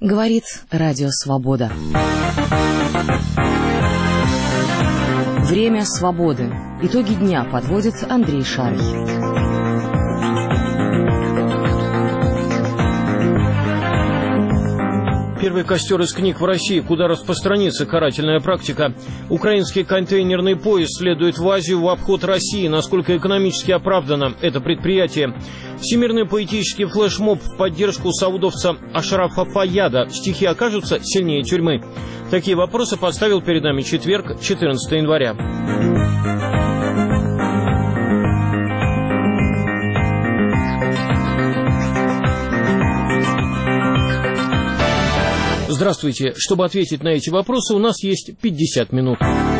Говорит Радио Свобода. Время свободы. Итоги дня подводит Андрей Шарий. Первый костер из книг в России, куда распространится карательная практика. Украинский контейнерный поезд следует в Азию в обход России. Насколько экономически оправдано это предприятие. Всемирный поэтический флешмоб в поддержку саудовца Ашрафа Фаяда. Стихи окажутся сильнее тюрьмы. Такие вопросы поставил перед нами четверг, 14 января. Здравствуйте. Чтобы ответить на эти вопросы, у нас есть 50 минут.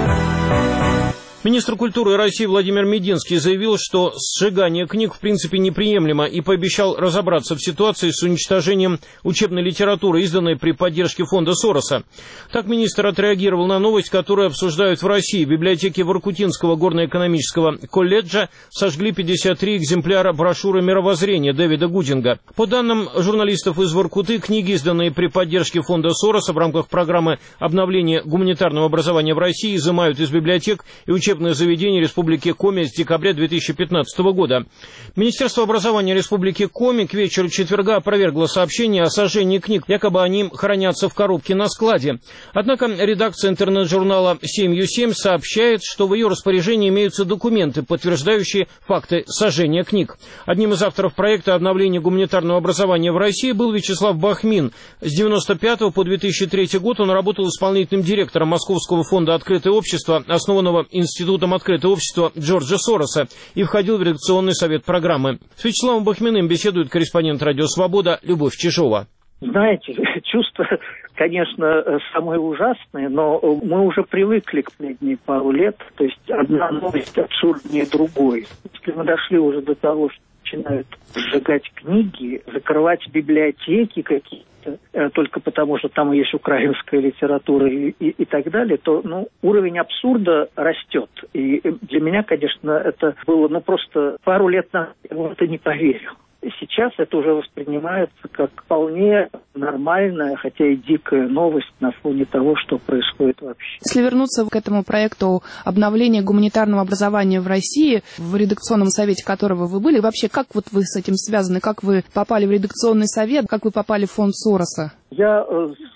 Министр культуры России Владимир Мединский заявил, что сжигание книг в принципе неприемлемо и пообещал разобраться в ситуации с уничтожением учебной литературы, изданной при поддержке фонда Сороса. Так министр отреагировал на новость, которую обсуждают в России. В библиотеке Воркутинского горно-экономического колледжа сожгли 53 экземпляра брошюры «Мировоззрение» Дэвида Гудинга. По данным журналистов из Воркуты, книги, изданные при поддержке фонда Сороса в рамках программы обновления гуманитарного образования в России, изымают из библиотек и учебных заведений Республики Коми с декабря 2015 года. Министерство образования Республики Коми к вечеру четверга опровергло сообщение о сожжении книг, якобы они хранятся в коробке на складе. Однако редакция интернет-журнала «7U7» сообщает, что в ее распоряжении имеются документы, подтверждающие факты сожжения книг. Одним из авторов проекта обновления гуманитарного образования в России был Вячеслав Бахмин. С 1995 по 2003 год он работал исполнительным директором Московского фонда «Открытое общество», основанного Институтом «Открытое общество» Джорджа Сороса, и входил в редакционный совет программы. С Вячеславом Бахминым беседует корреспондент «Радио Свобода» Любовь Чижова. Знаете, чувства, конечно, самые ужасные, но мы уже привыкли к последние пару лет. То есть одна новость абсурднее другой. Если мы дошли уже до того, что начинают сжигать книги, закрывать библиотеки какие-то, только потому, что там есть украинская литература и так далее, то уровень абсурда растет. И для меня, конечно, это было просто пару лет назад я в это не поверил. Сейчас это уже воспринимается как вполне нормальная, хотя и дикая новость на фоне того, что происходит вообще. Если вернуться к этому проекту обновления гуманитарного образования в России, в редакционном совете которого вы были, вообще как вы с этим связаны? Как вы попали в редакционный совет? Как вы попали в фонд Сороса? Я с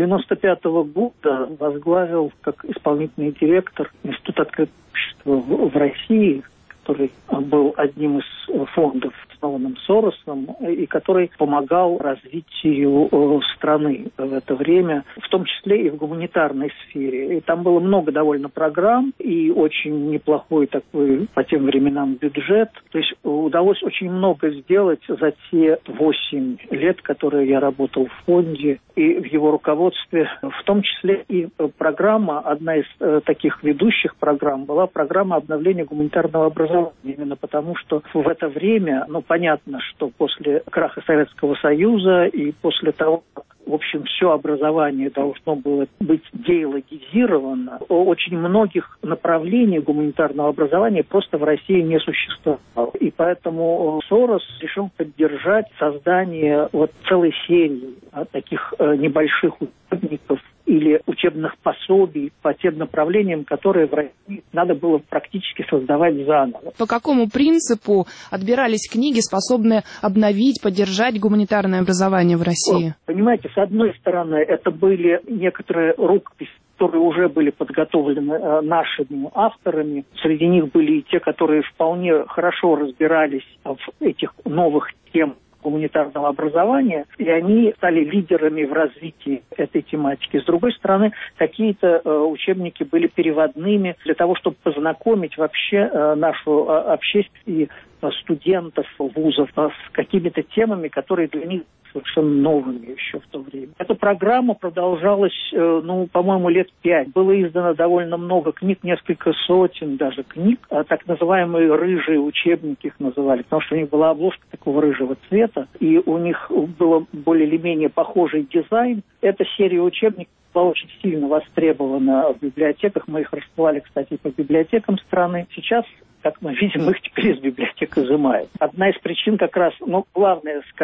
1995 года возглавил как исполнительный директор Института открытого общества в России, который был одним из фондов, основанным Соросом, и который помогал развитию страны в это время, в том числе и в гуманитарной сфере. И там было много довольно программ и очень неплохой такой по тем временам бюджет. То есть удалось очень много сделать за те 8 лет, которые я работал в фонде и в его руководстве. В том числе и программа, одна из таких ведущих программ, была программа обновления гуманитарного образования. Именно потому, что в это время, понятно, что после краха Советского Союза и после того, как, в общем, все образование должно было быть деологизировано, очень многих направлений гуманитарного образования просто в России не существовало. И поэтому Сорос решил поддержать создание целой серии таких небольших учебников или учебных пособий по тем направлениям, которые в России надо было практически создавать заново. По какому принципу отбирались книги, способные обновить, поддержать гуманитарное образование в России? Понимаете, с одной стороны, это были некоторые рукописи, которые уже были подготовлены нашими авторами. Среди них были и те, которые вполне хорошо разбирались в этих новых темах гуманитарного образования, и они стали лидерами в развитии этой тематики. С другой стороны, какие-то учебники были переводными для того, чтобы познакомить вообще нашу общественность и студентов вузов с какими-то темами, которые для них совершенно новыми еще в то время. Эта программа продолжалась, по-моему, лет 5. Было издано довольно много книг, несколько сотен даже книг, так называемые рыжие учебники их называли, потому что у них была обложка такого рыжего цвета, и у них был более или менее похожий дизайн. Эта серия учебников была очень сильно востребована в библиотеках. Мы их рассылали, кстати, по библиотекам страны. Сейчас, как мы видим, их теперь из библиотек изымают. Одна из причин как раз, главная, скорее,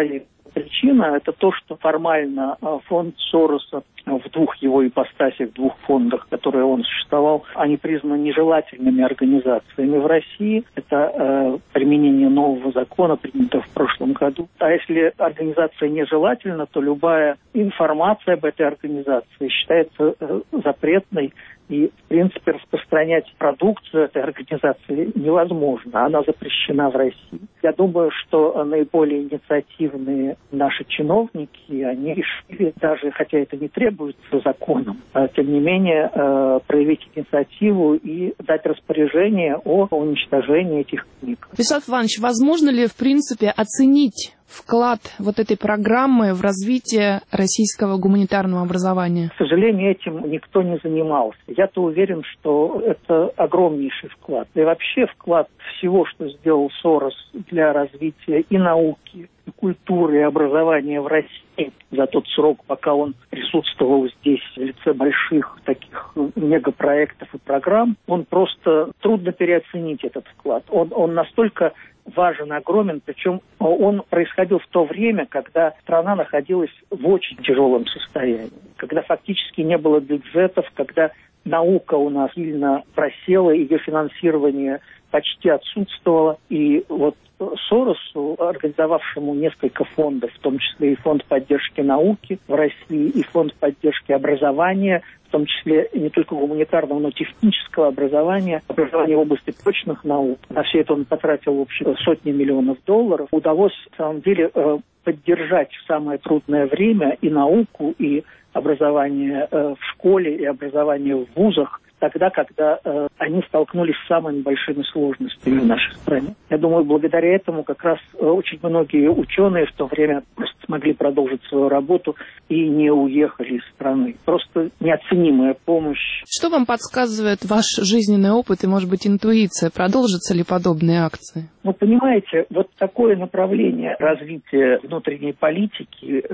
Причина – это то, что формально фонд Сороса в двух его ипостасях, в двух фондах, которые он существовал, они признаны нежелательными организациями в России. Это применение нового закона, принятого в прошлом году. А если организация нежелательна, то любая информация об этой организации считается запретной. И, в принципе, распространять продукцию этой организации невозможно. Она запрещена в России. Я думаю, что наиболее инициативные наши чиновники, они решили, даже хотя это не требуется законом, тем не менее, проявить инициативу и дать распоряжение о уничтожении этих книг. Вячеслав Иванович, возможно ли, в принципе, оценить вклад вот этой программы в развитие российского гуманитарного образования? К сожалению, этим никто не занимался. Я-то уверен, что это огромнейший вклад. И вообще вклад всего, что сделал Сорос для развития и науки, и культуры, и образования в России за тот срок, пока он присутствовал здесь в лице больших таких мегапроектов и программ, он просто трудно переоценить этот вклад. Он настолько важен, огромен, причем он происходил в то время, когда страна находилась в очень тяжелом состоянии, когда фактически не было бюджетов, когда наука у нас сильно просела, ее финансирование почти отсутствовало. И вот Соросу, организовавшему несколько фондов, в том числе и фонд поддержки науки в России, и фонд поддержки образования, в том числе не только гуманитарного, но и технического образования в области точных наук. На все это он потратил общем сотни миллионов долларов. Удалось, на самом деле, поддержать в самое трудное время и науку, и образование в школе, и образование в вузах, тогда, когда они столкнулись с самыми большими сложностями в нашей стране. Я думаю, благодаря этому как раз очень многие ученые в то время просто смогли продолжить свою работу и не уехали из страны. Просто неоценимая помощь. Что вам подсказывает ваш жизненный опыт и, может быть, интуиция? Продолжатся ли подобные акции? Ну, понимаете, вот такое направление развития внутренней политики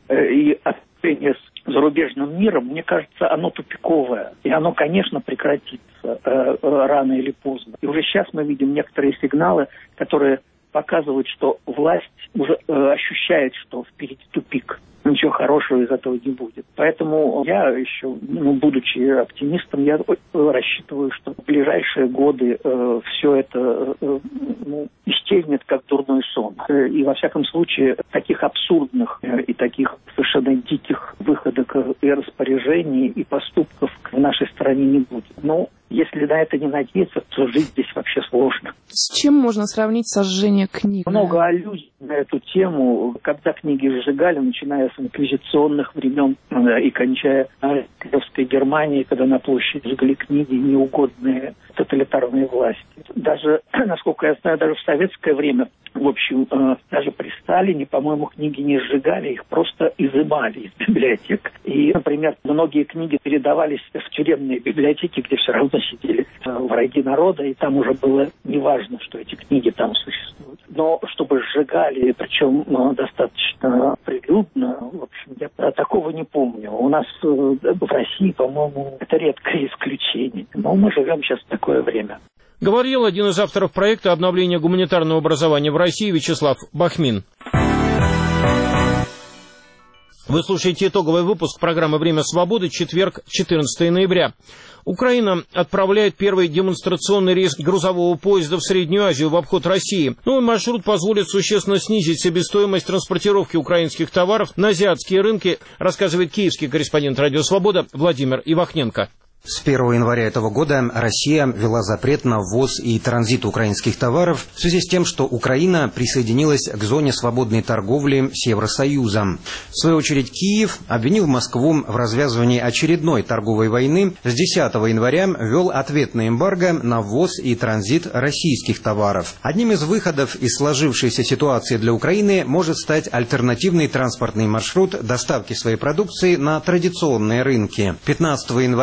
и общения с зарубежным миром, мне кажется, оно тупиковое. И оно, конечно, прекратится рано или поздно. И уже сейчас мы видим некоторые сигналы, которые показывают, что власть уже ощущает, что впереди тупик. Ничего хорошего из этого не будет. Поэтому я еще, будучи оптимистом, я рассчитываю, что в ближайшие годы все это исчезнет как дурной сон. И во всяком случае таких абсурдных и таких совершенно диких выходок и распоряжений и поступков в нашей стране не будет. Но если на это не надеяться, то жить здесь вообще сложно. С чем можно сравнить сожжение книг? Много аллюзий на эту тему. Когда книги сжигали, начиная с инквизиционных времен и кончая Киевской Германией, когда на площади сжигали книги, неугодные тоталитарные власти. Даже, насколько я знаю, даже в советское время, в общем, даже при Сталине, по-моему, книги не сжигали, их просто изымали из библиотек. И, например, многие книги передавались в тюремные библиотеки, где все равно сидели враги народа, и там уже было неважно, что эти книги там существуют. Но чтобы сжигали, причем достаточно прилюдно, в общем, я такого не помню. У нас в России, по-моему, это редкое исключение. Но мы живем сейчас в такое время. Говорил один из авторов проекта обновления гуманитарного образования в России Вячеслав Бахмин. Вы слушаете итоговый выпуск программы «Время свободы», четверг, 14 ноября. Украина отправляет первый демонстрационный рейс грузового поезда в Среднюю Азию в обход России. Новый маршрут позволит существенно снизить себестоимость транспортировки украинских товаров на азиатские рынки, рассказывает киевский корреспондент «Радио Свобода» Владимир Ивахненко. С 1 января этого года Россия ввела запрет на ввоз и транзит украинских товаров в связи с тем, что Украина присоединилась к зоне свободной торговли с Евросоюзом. В свою очередь Киев обвинил Москву в развязывании очередной торговой войны. С 10 января ввел ответное эмбарго на ввоз и транзит российских товаров. Одним из выходов из сложившейся ситуации для Украины может стать альтернативный транспортный маршрут доставки своей продукции на традиционные рынки. 15 января из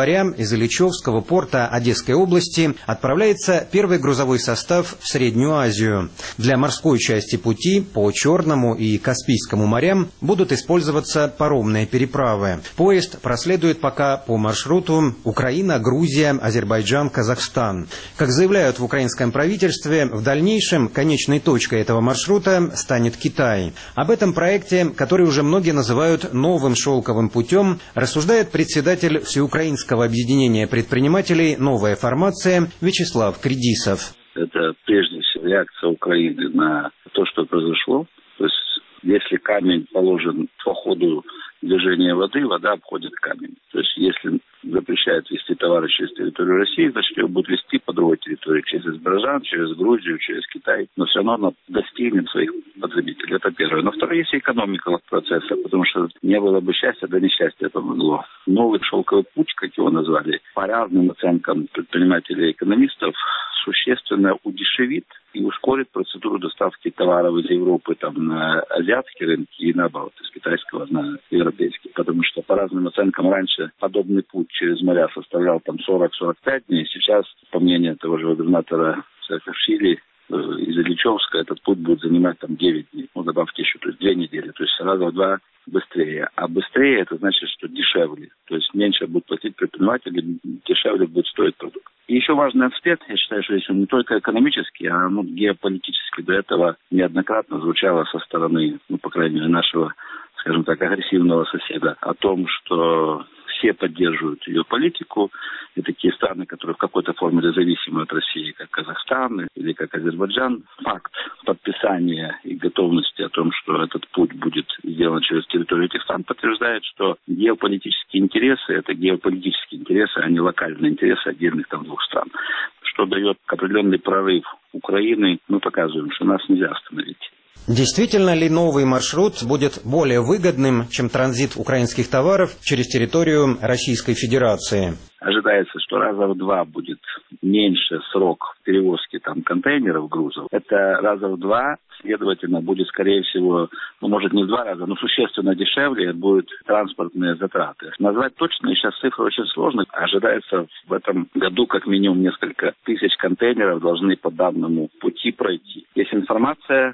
из Ильичевского порта Одесской области отправляется первый грузовой состав в Среднюю Азию. Для морской части пути по Черному и Каспийскому морям будут использоваться паромные переправы. Поезд проследует пока по маршруту Украина, Грузия, Азербайджан, Казахстан. Как заявляют в украинском правительстве, в дальнейшем конечной точкой этого маршрута станет Китай. Об этом проекте, который уже многие называют новым шелковым путем, рассуждает председатель Всеукраинского объединения предпринимателей «Новая формация» Вячеслав Кредисов. Это прежде всего реакция Украины на то, что произошло. То есть, если камень положен по ходу движения воды, вода обходит камень. То есть, если запрещают вести товары через территорию России, значит, его будут вести по другой территории, через Азербайджан, через Грузию, через Китай. Но все равно она достигнет своих потребителей. Это первое. Но второе, есть экономика процесса, потому что не было бы счастья, да несчастья это могло. Новый шелковый путь, как его назвали, по разным оценкам предпринимателей и экономистов, существенно удешевит и ускорит процедуру доставки товаров из Европы на азиатские рынки и наоборот, из китайского на европейский. Потому что по разным оценкам раньше подобный путь через моря составлял 40-45 дней. Сейчас, по мнению того же губернатора Саакашвили, из Ильичевска этот путь будет занимать 9 дней. Добавьте еще, то есть 2 недели. То есть раза в 2 быстрее. А быстрее это значит, что дешевле. То есть меньше будут платить предприниматели, дешевле будет стоить продукт. И еще важный аспект, я считаю, что здесь он не только экономический, а геополитический. До этого неоднократно звучало со стороны, по крайней мере, нашего, скажем так, агрессивного соседа о том, что все поддерживают ее политику, и такие страны, которые в какой-то форме зависимы от России, как Казахстан или как Азербайджан, факт подписания и готовности о том, что этот путь будет сделан через территорию этих стран, подтверждает, что геополитические интересы – это геополитические интересы, а не локальные интересы отдельных 2 стран. Что дает определенный прорыв Украины, мы показываем, что нас нельзя остановить. Действительно ли новый маршрут будет более выгодным, чем транзит украинских товаров через территорию Российской Федерации? Ожидается, что раза в 2 будет меньше срок перевозки контейнеров, грузов. Это раза в 2, следовательно, будет, скорее всего, может не в 2 раза, но существенно дешевле будут транспортные затраты. Назвать точно сейчас цифры очень сложно. Ожидается в этом году как минимум несколько тысяч контейнеров должны по данному пути пройти. Есть информация,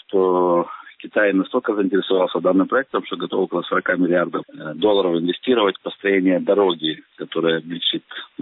что Китай настолько заинтересовался данным проектом, что готов около $40 миллиардов инвестировать в построение дороги, которая облегчит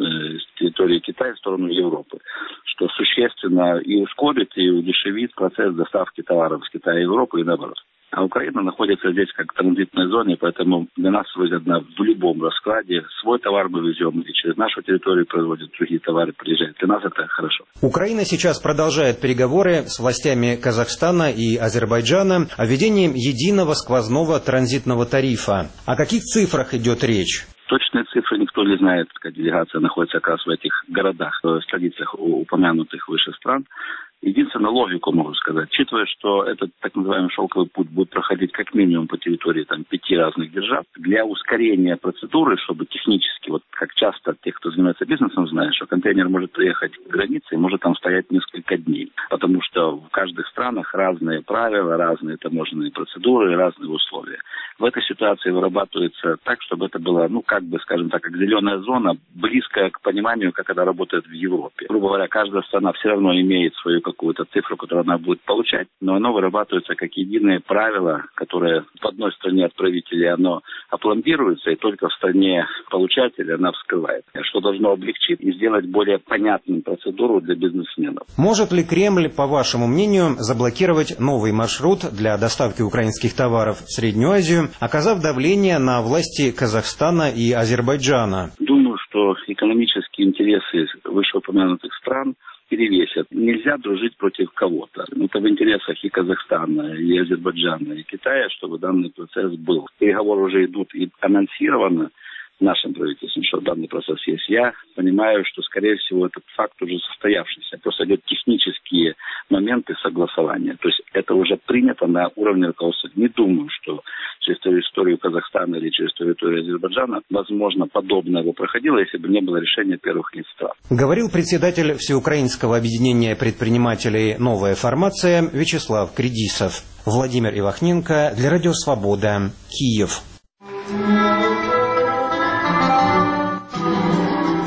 с территории Китая в сторону Европы, что существенно и ускорит, и удешевит процесс доставки товаров с Китая в Европу и наоборот. А Украина находится здесь как в транзитной зоне, поэтому для нас выгодно в любом раскладе. Свой товар мы везем, или через нашу территорию производят другие товары, приезжают. Для нас это хорошо. Украина сейчас продолжает переговоры с властями Казахстана и Азербайджана о введении единого сквозного транзитного тарифа. О каких цифрах идет речь? Точные цифры никто не знает, как делегация находится как раз в этих городах, в столицах упомянутых выше стран. Единственную логику могу сказать, учитывая, что этот так называемый шелковый путь будет проходить как минимум по территории 5 разных держав, для ускорения процедуры, чтобы технически, как часто те, кто занимается бизнесом, знают, что контейнер может приехать к границе и может там стоять несколько дней, потому что в каждых странах разные правила, разные таможенные процедуры, разные условия. В этой ситуации вырабатывается так, чтобы это было, скажем так, как зеленая зона, близкая к пониманию, как это работает в Европе. Грубо говоря, каждая страна все равно имеет свою какую-то цифру, которую она будет получать, но оно вырабатывается как единое правило, которое в одной стране отправителя оно опломбируется, и только в стране получателя она вскрывает, что должно облегчить и сделать более понятным процедуру для бизнесменов. Может ли Кремль, по вашему мнению, заблокировать новый маршрут для доставки украинских товаров в Среднюю Азию, оказав давление на власти Казахстана и Азербайджана? Думаю, что экономические интересы вышеупомянутых стран перевесят. Нельзя дружить против кого-то. Это в интересах и Казахстана, и Азербайджана, и Китая, чтобы данный процесс был. Переговоры уже идут и анонсировано нашим правительством, что данный процесс есть. Я понимаю, что, скорее всего, этот факт уже состоявшийся. Просто идут технические моменты согласования. То есть это уже принято на уровне руководства. Не думаю, что через территорию Казахстана или через территорию Азербайджана, возможно, подобное бы проходило, если бы не было решения первых лиц стран. Говорил председатель Всеукраинского объединения предпринимателей «Новая формация» Вячеслав Кредисов. Владимир Ивахненко для Радио Свобода, Киев.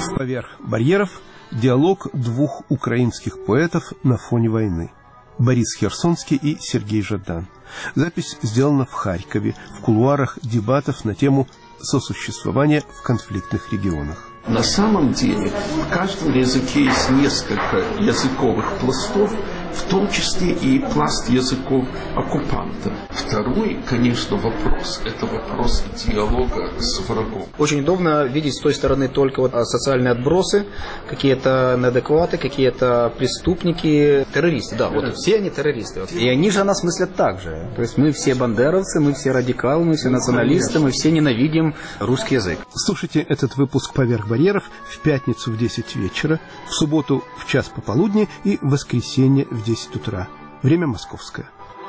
Поверх барьеров диалог двух украинских поэтов на фоне войны. Борис Херсонский и Сергей Жадан. Запись сделана в Харькове, в кулуарах дебатов на тему сосуществования в конфликтных регионах. На самом деле в каждом языке есть несколько языковых пластов, в том числе и пласт языков оккупанта. Второй, конечно, вопрос – это вопрос диалога с врагом. Очень удобно видеть с той стороны только социальные отбросы, какие-то неадекваты, какие-то преступники, террористы. Да, вот все они террористы. И они же нас мыслят так же. То есть мы все бандеровцы, мы все радикалы, мы все националисты, мы все ненавидим русский язык. Слушайте этот выпуск «Поверх барьеров» в пятницу в 10 вечера, в субботу в час пополудни и в воскресенье в 10 утра. Время московское.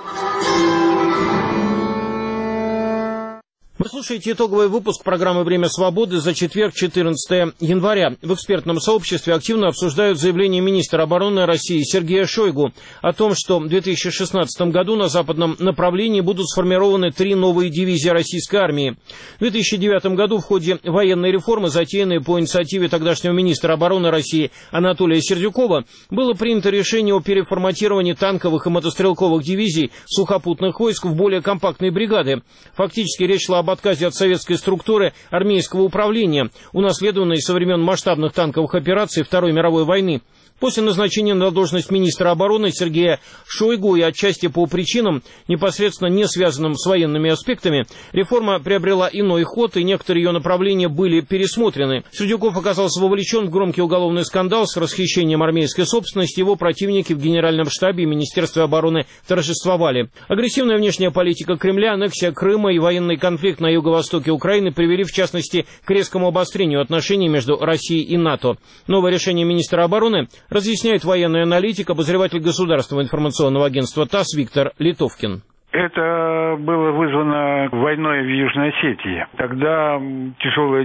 Вы слушаете итоговый выпуск программы «Время свободы» за четверг, 14 января. В экспертном сообществе активно обсуждают заявление министра обороны России Сергея Шойгу о том, что в 2016 году на западном направлении будут сформированы 3 новые дивизии российской армии. В 2009 году в ходе военной реформы, затеянной по инициативе тогдашнего министра обороны России Анатолия Сердюкова, было принято решение о переформатировании танковых и мотострелковых дивизий сухопутных войск в более компактные бригады. Фактически речь шла об отказе от советской структуры армейского управления, унаследованной со времен масштабных танковых операций Второй мировой войны. После назначения на должность министра обороны Сергея Шойгу и отчасти по причинам, непосредственно не связанным с военными аспектами, реформа приобрела иной ход, и некоторые ее направления были пересмотрены. Сердюков оказался вовлечен в громкий уголовный скандал с расхищением армейской собственности. Его противники в Генеральном штабе и Министерстве обороны торжествовали. Агрессивная внешняя политика Кремля, аннексия Крыма и военный конфликт на юго-востоке Украины привели, в частности, к резкому обострению отношений между Россией и НАТО. Новое решение министра обороны разъясняет военный аналитик, обозреватель Государственного информационного агентства ТАСС Виктор Литовкин. Это было вызвано войной в Южной Осетии. Тогда тяжелую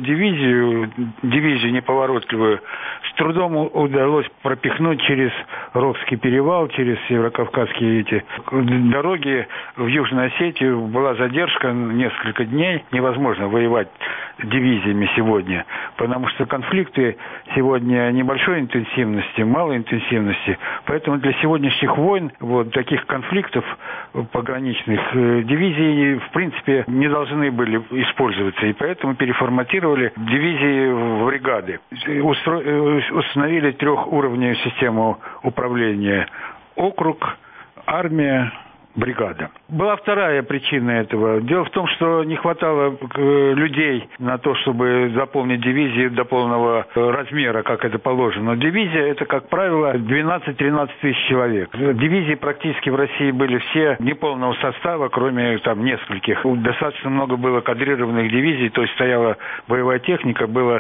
дивизию неповоротливую, с трудом удалось пропихнуть через Рогский перевал, через северокавказские эти дороги в Южную Осетию. Была задержка несколько дней. Невозможно воевать дивизиями сегодня, потому что конфликты сегодня небольшой интенсивности, малой интенсивности. Поэтому для сегодняшних войн, таких конфликтов пограничных, дивизии, в принципе, не должны были использоваться. И поэтому переформатировали дивизии в бригады. Установили 3-уровневую систему управления. Округ, армия, бригада. Была вторая причина этого. Дело в том, что не хватало людей на то, чтобы заполнить дивизии до полного размера, как это положено. Дивизия – это, как правило, 12-13 тысяч человек. Дивизии практически в России были все неполного состава, кроме нескольких. Достаточно много было кадрированных дивизий, то есть стояла боевая техника, было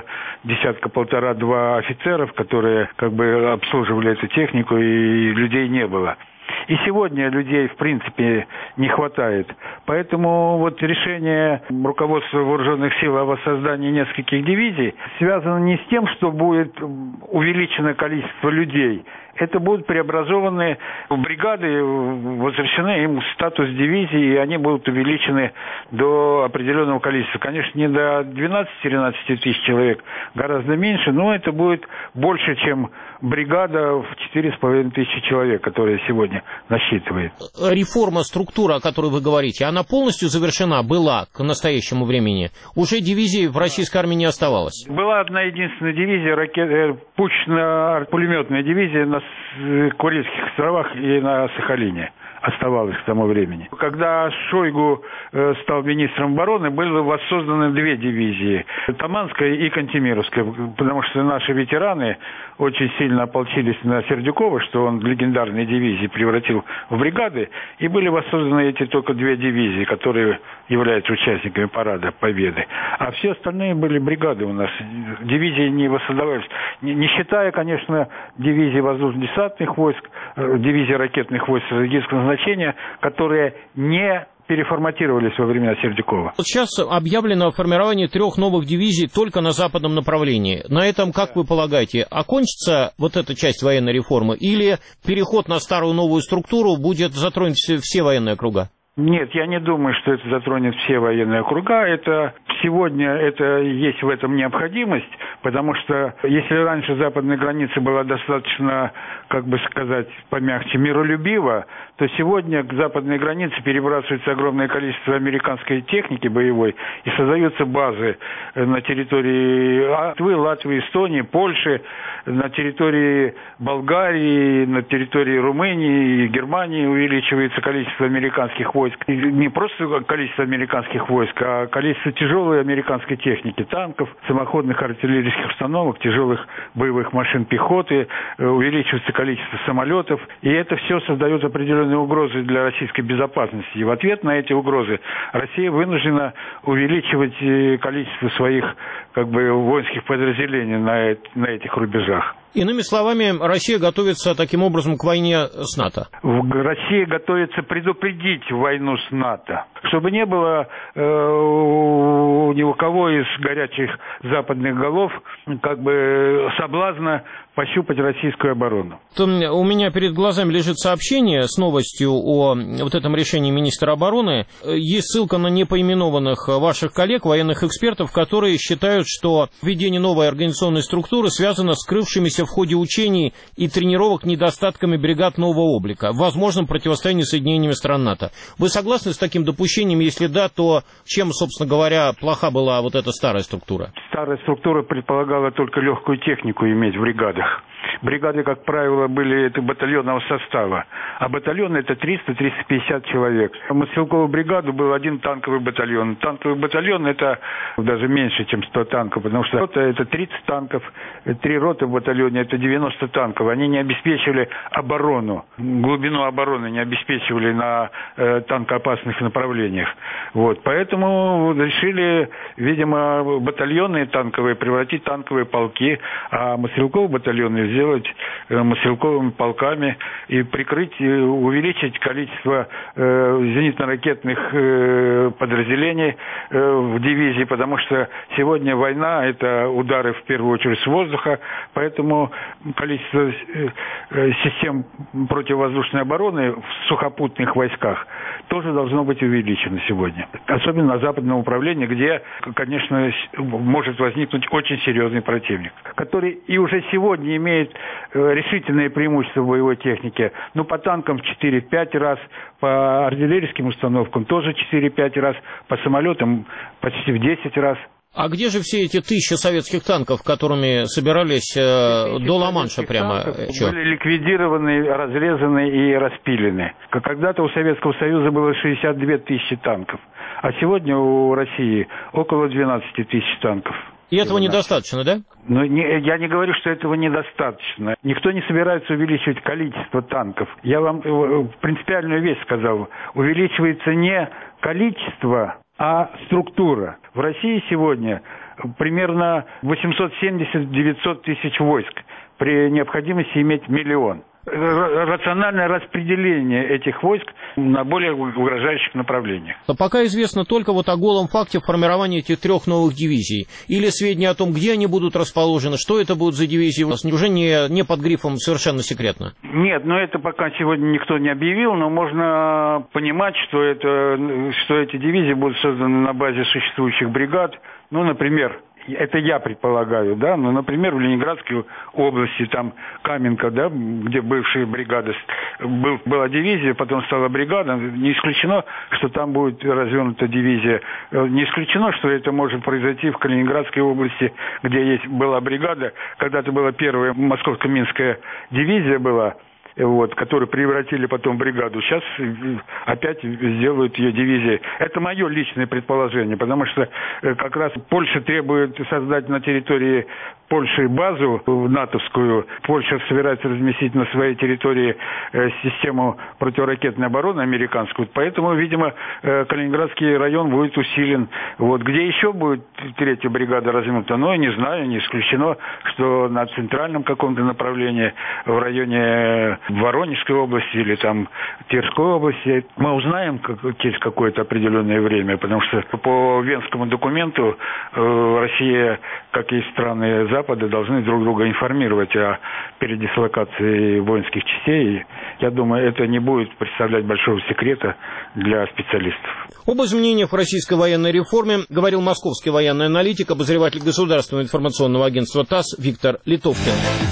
1,5-2 офицеров, которые обслуживали эту технику, и людей не было. И сегодня людей, в принципе, не хватает. Поэтому решение руководства вооруженных сил о воссоздании нескольких дивизий связано не с тем, что будет увеличено количество людей. Это будут преобразованы бригады, возвращены им статус дивизии, и они будут увеличены до определенного количества. Конечно, не до 12-13 тысяч человек, гораздо меньше, но это будет больше, чем бригада в 4,5 тысячи человек, которая сегодня насчитывает. Реформа структуры, о которой вы говорите, она полностью завершена была к настоящему времени? Уже дивизий в российской армии не оставалось? Была одна единственная дивизия, пушечно-пулеметная дивизия на Курильских островах и на Сахалине оставалось к тому времени. Когда Шойгу стал министром обороны, были воссозданы 2 дивизии – Таманская и Кантемировская, потому что наши ветераны очень сильно ополчились на Сердюкова, что он легендарные дивизии превратил в бригады, и были воссозданы эти только 2 дивизии, которые являются участниками парада Победы. А все остальные были бригады у нас. Дивизии не воссоздавались. Не считая, конечно, дивизии воздушно-десантных войск, дивизии ракетных войск стратегического назначения, которые не переформатировались во времена Сердюкова. Сейчас объявлено о формировании 3 новых дивизий только на западном направлении. На этом, как вы полагаете, окончится эта часть военной реформы, или переход на старую новую структуру будет затронуть все военные округа? Нет, я не думаю, что это затронет все военные округа. Сегодня есть в этом необходимость, потому что если раньше западная граница была достаточно, как бы сказать, помягче, миролюбива, то сегодня к западной границе перебрасывается огромное количество американской техники боевой и создаются базы на территории Латвии, Эстонии, Польши, на территории Болгарии, на территории Румынии и Германии увеличивается количество американских войск. И не просто количество американских войск, а количество тяжелой американской техники, танков, самоходных артиллерийских установок, тяжелых боевых машин пехоты, увеличивается количество самолетов. И это все создает определенные угрозы для российской безопасности. И в ответ на эти угрозы Россия вынуждена увеличивать количество своих воинских подразделений на этих рубежах. Иными словами, Россия готовится таким образом к войне с НАТО. Россия готовится предупредить войну с НАТО, чтобы не было ни у кого из горячих западных голов соблазна пощупать российскую оборону. У меня перед глазами лежит сообщение с новостью о вот этом решении министра обороны. Есть ссылка на непоименованных ваших коллег, военных экспертов, которые считают, что введение новой организационной структуры связано с скрывшимися в ходе учений и тренировок недостатками бригад нового облика, возможным противостоянием с соединениями стран НАТО. Вы согласны с таким допущением? Если да, то чем, собственно говоря, плоха была вот эта старая структура? Старая структура предполагала только легкую технику иметь в бригадах. Бригады, как правило, были батальонного состава, а батальон это 300-350 человек. В мотострелковую бригаду был один танковый батальон. Танковый батальон это даже меньше, чем 100 танков, потому что рота это 30 танков, 3 роты в батальоне это 90 танков. Они не обеспечивали оборону, глубину обороны не обеспечивали на танкоопасных направлениях. Поэтому решили, видимо, батальоны танковые превратить в танковые полки, а мотострелковые батальоны сделать мотострелковыми полками и прикрыть, увеличить количество зенитно-ракетных подразделений в дивизии, потому что сегодня война – это удары в первую очередь с воздуха, поэтому количество систем противовоздушной обороны в сухопутных войсках тоже должно быть увеличено сегодня. Особенно на западном направлении, где, конечно, может возникнуть очень серьезный противник, который и уже сегодня имеет решительное преимущество в боевой технике. По танкам в 4-5 раз, по артиллерийским установкам тоже 4-5 раз, по самолетам почти в 10 раз. А где же все эти 1000 советских танков, которыми собирались до Ла-Манша прямо? Были ликвидированы, разрезаны и распилены. Когда-то у Советского Союза было 62 тысячи танков, а сегодня у России около 12 тысяч танков. И этого недостаточно, да? Я не говорю, что этого недостаточно. Никто не собирается увеличивать количество танков. Я вам принципиальную вещь сказал. Увеличивается не количество, а структура. В России сегодня примерно 870-900 тысяч войск. При необходимости иметь 1 000 000. Рациональное распределение этих войск на более угрожающих направлениях. Но пока известно только о голом факте формирования этих 3 новых дивизий. Или сведения о том, где они будут расположены, что это будут за дивизии. Уже не под грифом совершенно секретно. Нет, это пока сегодня никто не объявил, но можно понимать, что эти дивизии будут созданы на базе существующих бригад. Например, это я предполагаю, да, например, в Ленинградской области, там Каменка, да, где бывшая бригада, была дивизия, потом стала бригада, не исключено, что там будет развернута дивизия, не исключено, что это может произойти в Калининградской области, где была бригада, когда-то была первая московско-минская дивизия была, которую превратили потом в бригаду. Сейчас опять сделают ее дивизией. Это мое личное предположение, потому что как раз Польша требует создать на территории Польши базу натовскую. Польша собирается разместить на своей территории систему противоракетной обороны американскую. Поэтому, видимо, Калининградский район будет усилен. Где еще будет 3-я бригада развернута? Я не знаю, не исключено, что на центральном каком-то направлении в районе в Воронежской области или там Тверской области. Мы узнаем через какое-то определенное время, потому что по Венскому документу Россия, как и страны Запада, должны друг друга информировать о передислокации воинских частей. Я думаю, это не будет представлять большого секрета для специалистов. Об изменениях в российской военной реформе говорил московский военный аналитик, обозреватель Государственного информационного агентства ТАСС Виктор Литовкин.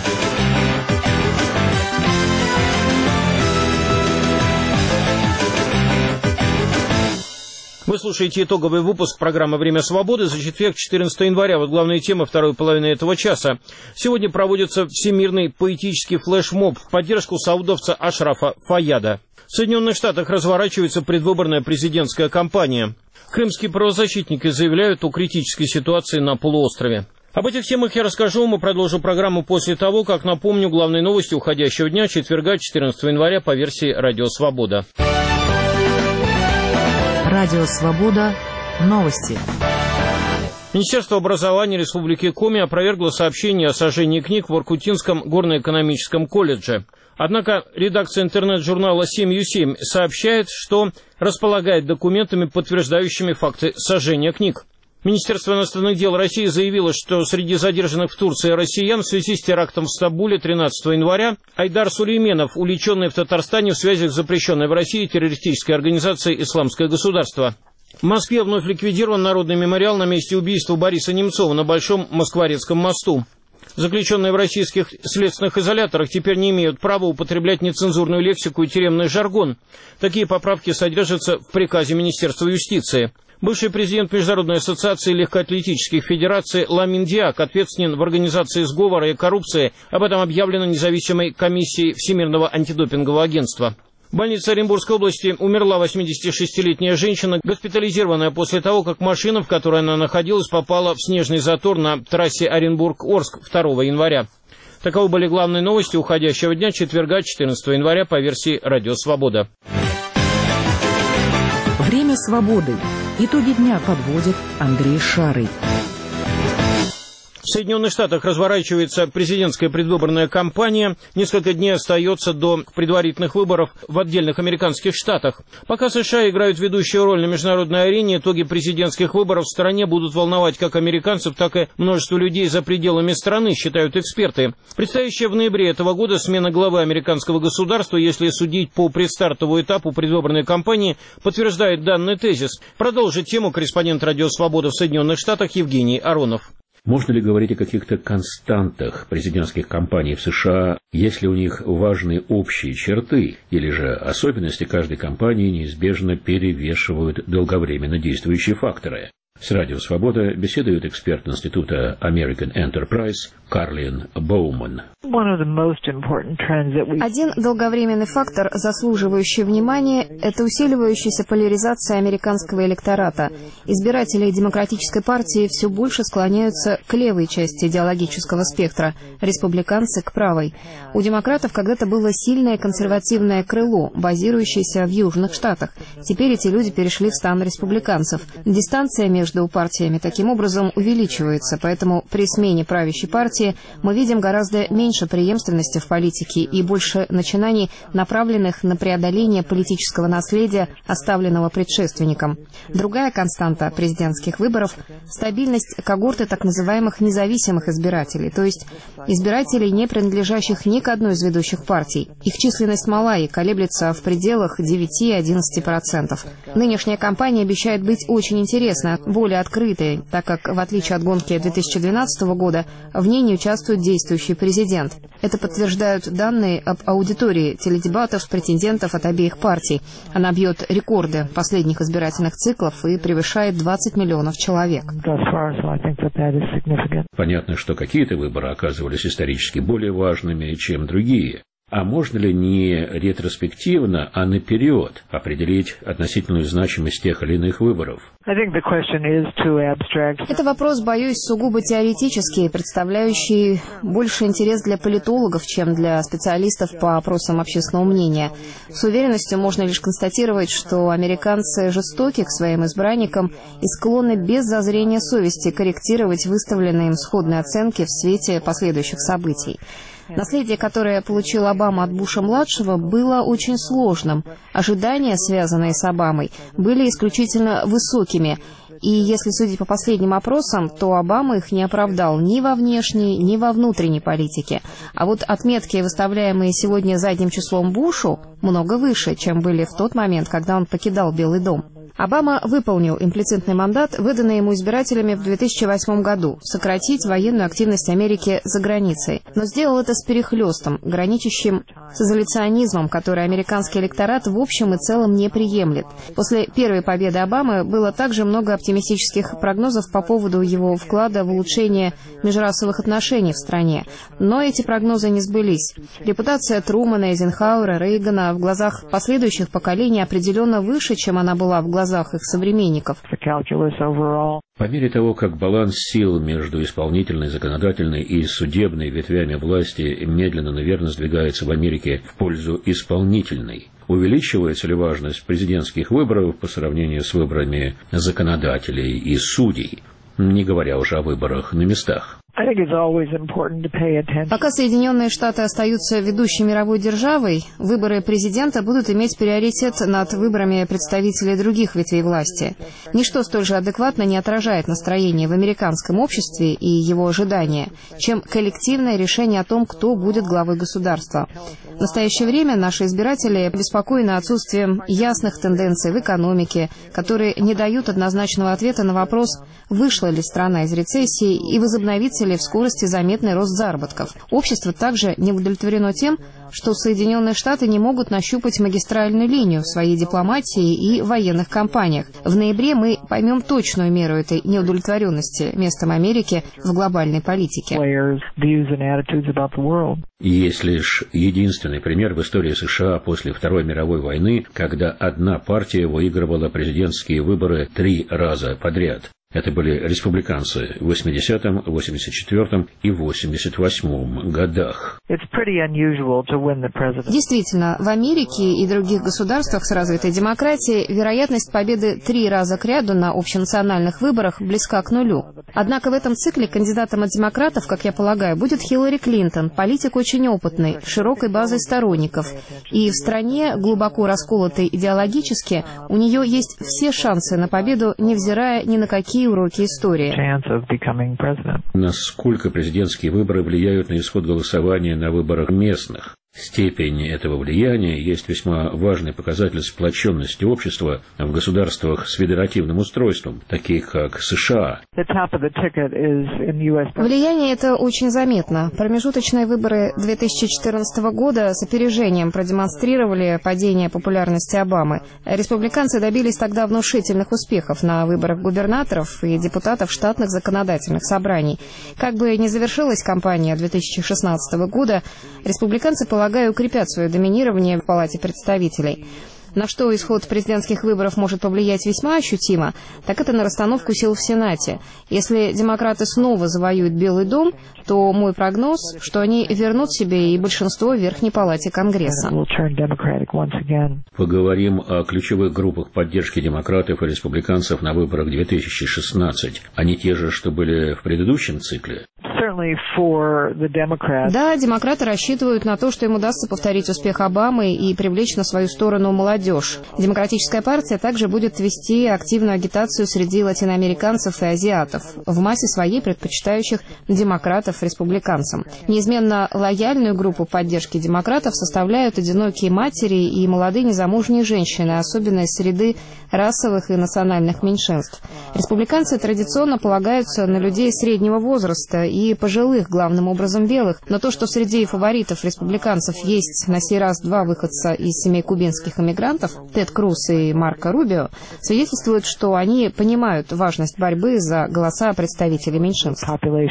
Вы слушаете итоговый выпуск программы «Время свободы» за четверг, 14 января. Вот главные темы второй половины этого часа. Сегодня проводится всемирный поэтический флешмоб в поддержку саудовца Ашрафа Фаяда. В Соединенных Штатах разворачивается предвыборная президентская кампания. Крымские правозащитники заявляют о критической ситуации на полуострове. Об этих темах я расскажу вам и продолжу программу после того, как напомню главные новости уходящего дня, четверга, 14 января, по версии «Радио Свобода». Радио Свобода. Новости. Министерство образования Республики Коми опровергло сообщение о сожжении книг в Воркутинском горно-экономическом колледже. Однако редакция интернет-журнала «7U7» сообщает, что располагает документами, подтверждающими факты сожжения книг. Министерство иностранных дел России заявило, что среди задержанных в Турции россиян в связи с терактом в Стамбуле 13 января Айдар Сулейменов, увлеченный в Татарстане в связи с запрещенной в России террористической организацией «Исламское государство». В Москве вновь ликвидирован народный мемориал на месте убийства Бориса Немцова на Большом Москворецком мосту. Заключенные в российских следственных изоляторах теперь не имеют права употреблять нецензурную лексику и тюремный жаргон. Такие поправки содержатся в приказе Министерства юстиции. Бывший президент Международной ассоциации легкоатлетических федераций Ламин Диак ответственен в организации сговора и коррупции. Об этом объявлено независимой комиссией Всемирного антидопингового агентства. В больнице Оренбургской области умерла 86-летняя женщина, госпитализированная после того, как машина, в которой она находилась, попала в снежный затор на трассе Оренбург-Орск 2 января. Таковы были главные новости уходящего дня, четверга, 14 января, по версии «Радио Свобода». Время свободы. Итоги дня подводит Андрей Шарый. В Соединенных Штатах разворачивается президентская предвыборная кампания. Несколько дней остается до предварительных выборов в отдельных американских штатах. Пока США играют ведущую роль на международной арене, итоги президентских выборов в стране будут волновать как американцев, так и множество людей за пределами страны, считают эксперты. Предстоящая в ноябре этого года смена главы американского государства, если судить по предстартовому этапу предвыборной кампании, подтверждает данный тезис. Продолжит тему корреспондент «Радио Свобода» в Соединенных Штатах Евгений Аронов. Можно ли говорить о каких-то константах президентских кампаний в США, если у них важны общие черты, или же особенности каждой кампании неизбежно перевешивают долговременно действующие факторы? С «Радио Свобода» беседует эксперт Института American Enterprise Карлин Боуман. Один долговременный фактор, заслуживающий внимания, это усиливающаяся поляризация американского электората. Избиратели Демократической партии все больше склоняются к левой части идеологического спектра, республиканцы — к правой. У демократов когда-то было сильное консервативное крыло, базирующееся в Южных Штатах. Теперь эти люди перешли в стан республиканцев. Дистанция между партиями таким образом увеличивается, поэтому при смене правящей партии мы видим гораздо меньше преемственности в политике и больше начинаний, направленных на преодоление политического наследия, оставленного предшественником. Другая константа президентских выборов – стабильность когорты так называемых независимых избирателей, то есть избирателей, не принадлежащих ни к одной из ведущих партий. Их численность мала и колеблется в пределах 9-11%. Нынешняя кампания обещает быть очень интересной, более открытой, так как, в отличие от гонки 2012 года, в ней не участвует действующий президент. Это подтверждают данные об аудитории теледебатов претендентов от обеих партий. Она бьет рекорды последних избирательных циклов и превышает 20 миллионов человек. Понятно, что какие-то выборы оказывались исторически более важными, чем другие. А можно ли не ретроспективно, а наперед определить относительную значимость тех или иных выборов? Это вопрос, боюсь, сугубо теоретический, представляющий больше интерес для политологов, чем для специалистов по опросам общественного мнения. С уверенностью можно лишь констатировать, что американцы жестоки к своим избранникам и склонны без зазрения совести корректировать выставленные им сходные оценки в свете последующих событий. Наследие, которое получил Обама от Буша-младшего, было очень сложным. Ожидания, связанные с Обамой, были исключительно высокими. И если судить по последним опросам, то Обама их не оправдал ни во внешней, ни во внутренней политике. А вот отметки, выставляемые сегодня задним числом Бушу, много выше, чем были в тот момент, когда он покидал Белый дом. Обама выполнил имплицитный мандат, выданный ему избирателями в 2008 году, сократить военную активность Америки за границей. Но сделал это с перехлестом, граничащим с изоляционизмом, который американский электорат в общем и целом не приемлет. После первой победы Обамы было также много оптимистических прогнозов по поводу его вклада в улучшение межрасовых отношений в стране. Но эти прогнозы не сбылись. Репутация Трумана, Эйзенхауэра, Рейгана в глазах последующих поколений определенно выше, чем она была в глазах их современников. По мере того, как баланс сил между исполнительной, законодательной и судебной ветвями власти медленно, наверное, сдвигается в Америке в пользу исполнительной, увеличивается ли важность президентских выборов по сравнению с выборами законодателей и судей, не говоря уже о выборах на местах? Пока Соединенные Штаты остаются ведущей мировой державой, выборы президента будут иметь приоритет над выборами представителей других ветвей власти. Ничто столь же адекватно не отражает настроение в американском обществе и его ожидания, чем коллективное решение о том, кто будет главой государства. В настоящее время наши избиратели обеспокоены отсутствием ясных тенденций в экономике, которые не дают однозначного ответа на вопрос, вышла ли страна из рецессии и возобновится ли в скорости заметный рост заработков. Общество также не удовлетворено тем, что Соединенные Штаты не могут нащупать магистральную линию в своей дипломатии и военных кампаниях. В ноябре мы поймем точную меру этой неудовлетворенности местом Америки в глобальной политике. Есть лишь единственный пример в истории США после Второй мировой войны, когда одна партия выигрывала президентские выборы 3 раза подряд. Это были республиканцы в 80-м, 84-м и 88-м годах. Действительно, в Америке и других государствах с развитой демократией вероятность победы 3 раза кряду на общенациональных выборах близка к нулю. Однако в этом цикле кандидатом от демократов, как я полагаю, будет Хиллари Клинтон, политик очень опытный, с широкой базой сторонников. И в стране, глубоко расколотой идеологически, у нее есть все шансы на победу, невзирая ни на какие уроки истории. Насколько президентские выборы влияют на исход голосования на выборах местных? Степень этого влияния есть весьма важный показатель сплоченности общества в государствах с федеративным устройством, таких как США. Влияние это очень заметно. Промежуточные выборы 2014 года с опережением продемонстрировали падение популярности Обамы. Республиканцы добились тогда внушительных успехов на выборах губернаторов и депутатов штатных законодательных собраний. Как бы ни завершилась кампания 2016 года, республиканцы полагаю, укрепят свое доминирование в Палате представителей. На что исход президентских выборов может повлиять весьма ощутимо, так это на расстановку сил в Сенате. Если демократы снова завоюют Белый дом, то мой прогноз, что они вернут себе и большинство в Верхней Палате Конгресса. Поговорим о ключевых группах поддержки демократов и республиканцев на выборах 2016. Они те же, что были в предыдущем цикле? Да, демократы рассчитывают на то, что им удастся повторить успех Обамы и привлечь на свою сторону молодежь. Демократическая партия также будет вести активную агитацию среди латиноамериканцев и азиатов, в массе своей предпочитающих демократов республиканцам. Неизменно лояльную группу поддержки демократов составляют одинокие матери и молодые незамужние женщины, особенно из среды расовых и национальных меньшинств. Республиканцы традиционно полагаются на людей среднего возраста и пожилых, главным образом белых, но то, что среди фаворитов республиканцев есть на сей раз 2 выходца из семей кубинских иммигрантов, Тед Круз и Марко Рубио, свидетельствует, что они понимают важность борьбы за голоса представителей меньшинств.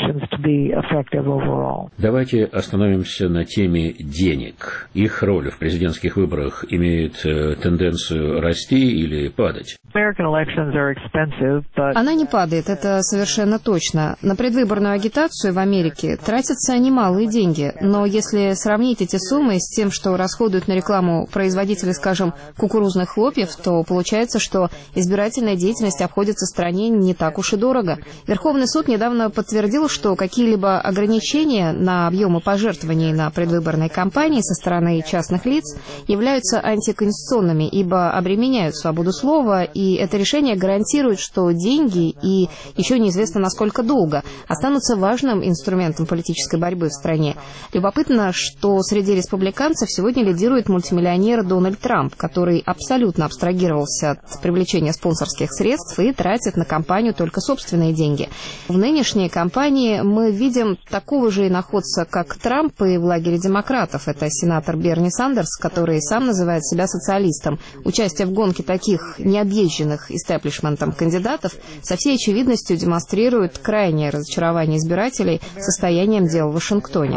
Давайте остановимся на теме денег. Их роль в президентских выборах имеет тенденцию расти или падать? Она не падает, это совершенно точно. На предвыборную агитацию в Америке Америки тратятся немалые деньги, но если сравнить эти суммы с тем, что расходуют на рекламу производители, скажем, кукурузных хлопьев, то получается, что избирательная деятельность обходится стране не так уж и дорого. Верховный суд недавно подтвердил, что какие-либо ограничения на объемы пожертвований на предвыборной кампании со стороны частных лиц являются антиконституционными, ибо обременяют свободу слова, и это решение гарантирует, что деньги и еще неизвестно насколько долго останутся важным инструментом политической борьбы в стране. Любопытно, что среди республиканцев сегодня лидирует мультимиллионер Дональд Трамп, который абсолютно абстрагировался от привлечения спонсорских средств и тратит на кампанию только собственные деньги. В нынешней кампании мы видим такого же иноходца, как Трамп, и в лагере демократов. Это сенатор Берни Сандерс, который сам называет себя социалистом. Участие в гонке таких необъезженных истеблишментом кандидатов со всей очевидностью демонстрирует крайнее разочарование избирателей состоянием дел в Вашингтоне.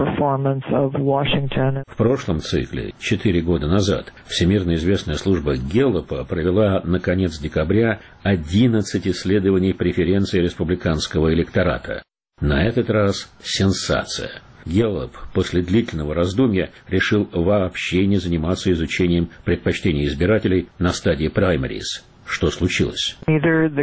В прошлом цикле, 4 года назад, всемирно известная служба Гэллопа провела на конец декабря 11 исследований преференций республиканского электората. На этот раз сенсация. Гэллоп после длительного раздумья решил вообще не заниматься изучением предпочтений избирателей на стадии праймериз. Что случилось? Не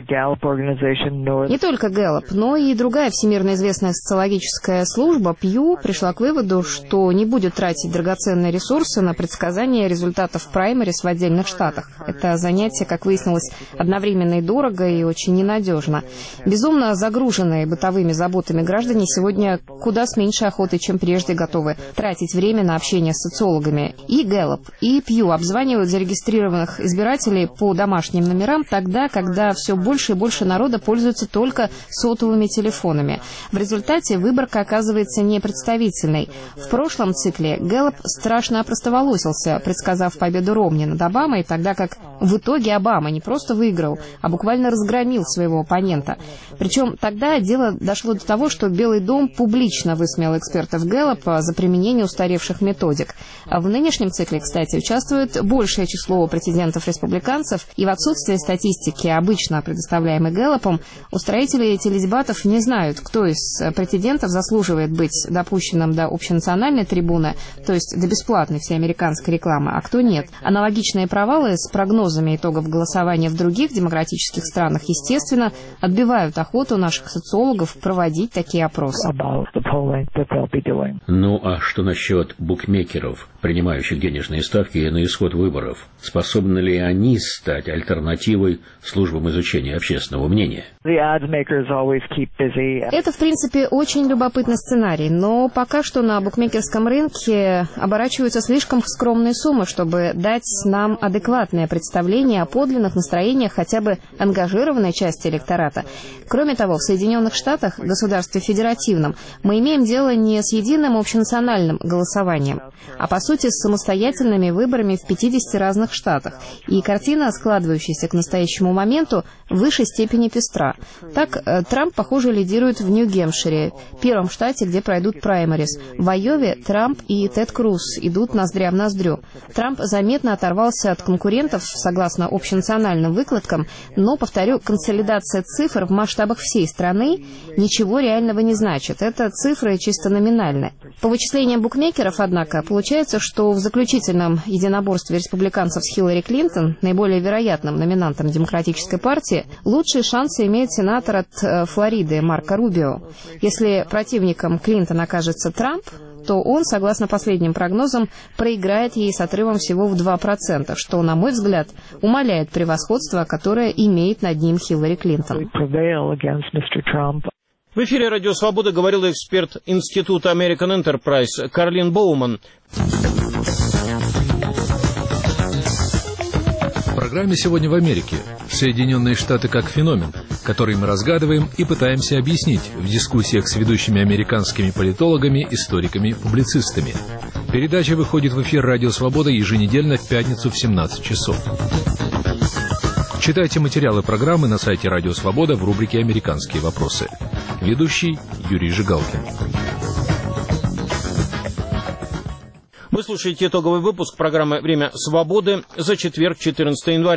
только Гэллоп, но и другая всемирно известная социологическая служба Пью пришла к выводу, что не будет тратить драгоценные ресурсы на предсказание результатов праймерис в отдельных штатах. Это занятие, как выяснилось, одновременно и дорого, и очень ненадежно. Безумно загруженные бытовыми заботами граждане сегодня куда с меньшей охотой, чем прежде, готовы тратить время на общение с социологами. И Гэллоп, и Пью обзванивают зарегистрированных избирателей по домашним номерам тогда, когда все больше и больше народа пользуются только сотовыми телефонами. В результате выборка оказывается непредставительной. В прошлом цикле Гэллоп страшно опростоволосился, предсказав победу Ромни над Обамой, тогда как в итоге Обама не просто выиграл, а буквально разгромил своего оппонента. Причем тогда дело дошло до того, что Белый дом публично высмеял экспертов Гэллопа за применение устаревших методик. А в нынешнем цикле, кстати, участвует большее число претендентов-республиканцев, и в отсутствие статистики, обычно предоставляемой Гэллопом, устроители теледебатов не знают, кто из претендентов заслуживает быть допущенным до общенациональной трибуны, то есть до бесплатной всеамериканской рекламы, а кто нет. Аналогичные провалы с прогнозами итогов голосования в других демократических странах, естественно, отбивают охоту наших социологов проводить такие опросы. Ну а что насчет букмекеров, принимающих денежные ставки на исход выборов? Способны ли они стать альтернативой службам изучения общественного мнения? Это, в принципе, очень любопытный сценарий, но пока что на букмекерском рынке оборачиваются слишком скромные суммы, чтобы дать нам адекватное представление о подлинных настроениях хотя бы ангажированной части электората. Кроме того, в Соединенных Штатах, государстве федеративном, мы имеем дело не с единым общенациональным голосованием, а по сути с самостоятельными выборами в 50 разных штатах. И картина, складывающаяся к настоящему моменту, в высшей степени пестра. Так, Трамп, похоже, лидирует в Нью-Гэмпшире, первом штате, где пройдут праймерис. В Айове Трамп и Тед Круз идут ноздря в ноздрю. Трамп заметно оторвался от конкурентов, согласно общенациональным выкладкам, но, повторю, консолидация цифр в масштабах всей страны ничего реального не значит. Это цифры чисто номинальны. По вычислениям букмекеров, однако, получается, что в заключительном единоборстве республиканцев с Хиллари Клинтон, наиболее вероятным номинантом Демократической партии, лучшие шансы имеет сенатор от Флориды Марко Рубио. Если противником Клинтон окажется Трамп, то он, согласно последним прогнозам, проиграет ей с отрывом всего в 2%, что, на мой взгляд, умаляет превосходство, которое имеет над ним Хиллари Клинтон. В эфире «Радио Свобода» говорил эксперт Института American Enterprise Карлин Боуман. В программе «Сегодня в Америке» Соединенные Штаты как феномен, который мы разгадываем и пытаемся объяснить в дискуссиях с ведущими американскими политологами, историками, публицистами. Передача выходит в эфир «Радио Свобода» еженедельно в пятницу в 17 часов. Читайте материалы программы на сайте «Радио Свобода» в рубрике «Американские вопросы». Ведущий Юрий Жигалкин. Вы слушаете итоговый выпуск программы «Время свободы» за четверг, 14 января.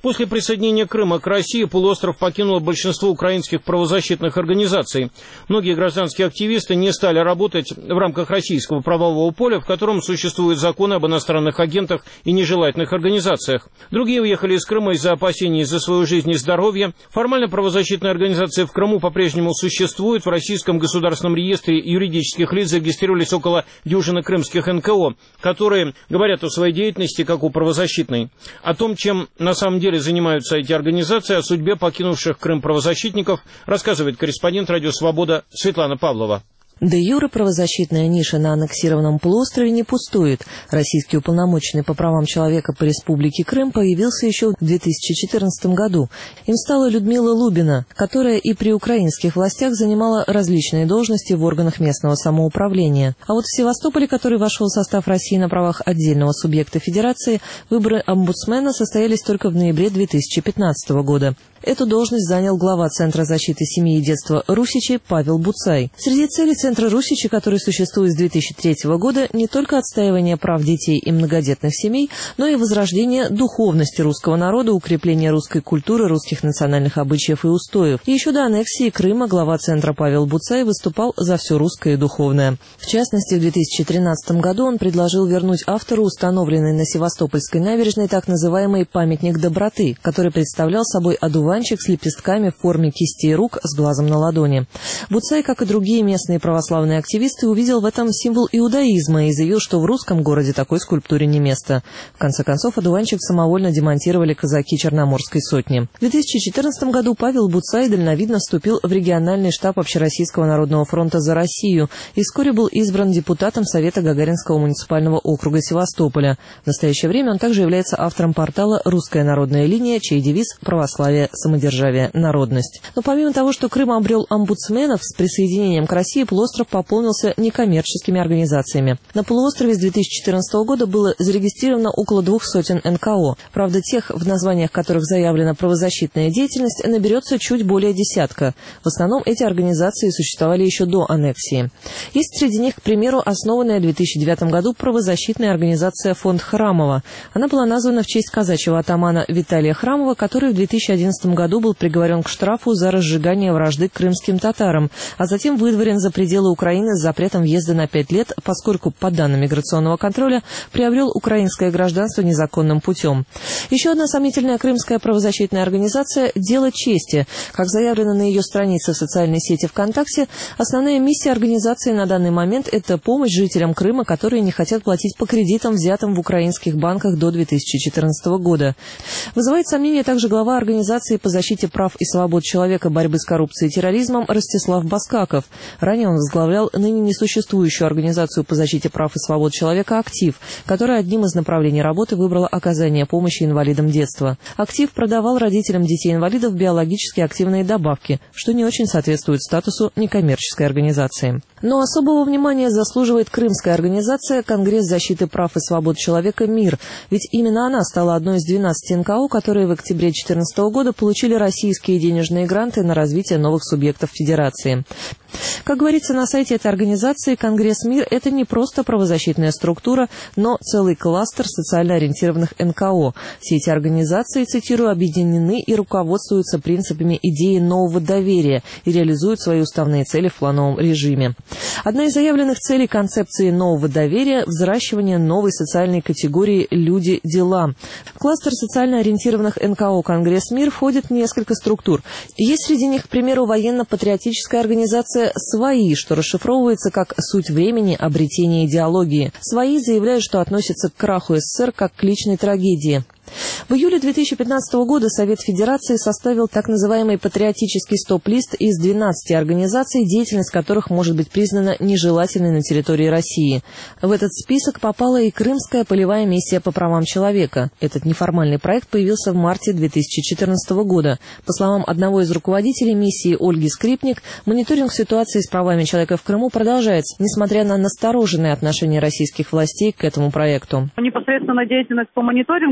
После присоединения Крыма к России полуостров покинуло большинство украинских правозащитных организаций. Многие гражданские активисты не стали работать в рамках российского правового поля, в котором существуют законы об иностранных агентах и нежелательных организациях. Другие уехали из Крыма из-за опасений за свою жизнь и здоровье. Формально правозащитные организации в Крыму по-прежнему существуют. В Российском государственном реестре юридических лиц зарегистрировались около дюжины крымских НКО, которые говорят о своей деятельности как о правозащитной. О том, чем на самом деле занимаются эти организации, о судьбе покинувших Крым правозащитников, рассказывает корреспондент «Радио Свобода» Светлана Павлова. Де юре правозащитная ниша на аннексированном полуострове не пустует. Российский уполномоченный по правам человека по Республике Крым появился еще в 2014 году. Им стала Людмила Лубина, которая и при украинских властях занимала различные должности в органах местного самоуправления. А вот в Севастополе, который вошел в состав России на правах отдельного субъекта федерации, выборы омбудсмена состоялись только в ноябре 2015 года. Эту должность занял глава Центра защиты семьи и детства Русичи Павел Буцай. Среди целей Центра Русичи, который существует с 2003 года, не только отстаивание прав детей и многодетных семей, но и возрождение духовности русского народа, укрепление русской культуры, русских национальных обычаев и устоев. И еще до аннексии Крыма глава Центра Павел Буцай выступал за все русское и духовное. В частности, в 2013 году он предложил вернуть автору установленный на Севастопольской набережной так называемый памятник доброты, который представлял собой одуванчик с лепестками в форме кистей рук с глазом на ладони. Буцай, как и другие местные православные активисты, увидел в этом символ иудаизма и заявил, что в русском городе такой скульптуре не место. В конце концов, одуванчик самовольно демонтировали казаки Черноморской сотни. В 2014 году Павел Буцай дальновидно вступил в региональный штаб Общероссийского народного фронта «За Россию» и вскоре был избран депутатом Совета Гагаринского муниципального округа Севастополя. В настоящее время он также является автором портала «Русская народная линия», чей девиз «Православие, самодержавие, народность». Но помимо того, что Крым обрел омбудсменов, с присоединением к России полуостров пополнился некоммерческими организациями. На полуострове с 2014 года было зарегистрировано около 200 НКО. Правда, тех, в названиях которых заявлена правозащитная деятельность, наберется чуть более десятка. В основном эти организации существовали еще до аннексии. Есть среди них, к примеру, основанная в 2009 году правозащитная организация «Фонд Храмова». Она была названа в честь казачьего атамана Виталия Храмова, который в 2011 году был приговорен к штрафу за разжигание вражды к крымским татарам, а затем выдворен за пределы Украины с запретом въезда на 5 лет, поскольку, по данным миграционного контроля, приобрел украинское гражданство незаконным путем. Еще одна сомнительная крымская правозащитная организация «Дело чести». Как заявлено на ее странице в социальной сети ВКонтакте, основная миссия организации на данный момент – это помощь жителям Крыма, которые не хотят платить по кредитам, взятым в украинских банках до 2014 года. Вызывает сомнение также глава организации по защите прав и свобод человека, борьбы с коррупцией и терроризмом Ростислав Баскаков. Ранее он возглавлял ныне несуществующую организацию по защите прав и свобод человека «Актив», которая одним из направлений работы выбрала оказание помощи инвалидам детства. «Актив» продавал родителям детей-инвалидов биологически активные добавки, что не очень соответствует статусу некоммерческой организации. Но особого внимания заслуживает крымская организация «Конгресс защиты прав и свобод человека «Мир», ведь именно она стала одной из 12 НКО, которые в октябре 2014 года получили российские денежные гранты на развитие новых субъектов федерации. Как говорится на сайте этой организации, «Конгресс МИР» – это не просто правозащитная структура, но целый кластер социально ориентированных НКО. Все эти организации, цитирую, объединены и руководствуются принципами идеи нового доверия и реализуют свои уставные цели в плановом режиме. Одна из заявленных целей концепции нового доверия – взращивание новой социальной категории «люди-дела». В кластер социально ориентированных НКО «Конгресс МИР» входит несколько структур. Есть среди них, к примеру, военно-патриотическая организация «Свои», что расшифровывается как «суть времени, обретение идеологии». «Свои» заявляют, что относятся к краху СССР как к личной трагедии. В июле 2015 года Совет Федерации составил так называемый патриотический стоп-лист из 12 организаций, деятельность которых может быть признана нежелательной на территории России. В этот список попала и Крымская полевая миссия по правам человека. Этот неформальный проект появился в марте 2014 года. По словам одного из руководителей миссии Ольги Скрипник, мониторинг ситуации с правами человека в Крыму продолжается, несмотря на настороженное отношение российских властей к этому проекту. Непосредственно деятельность по мониторингу прав человека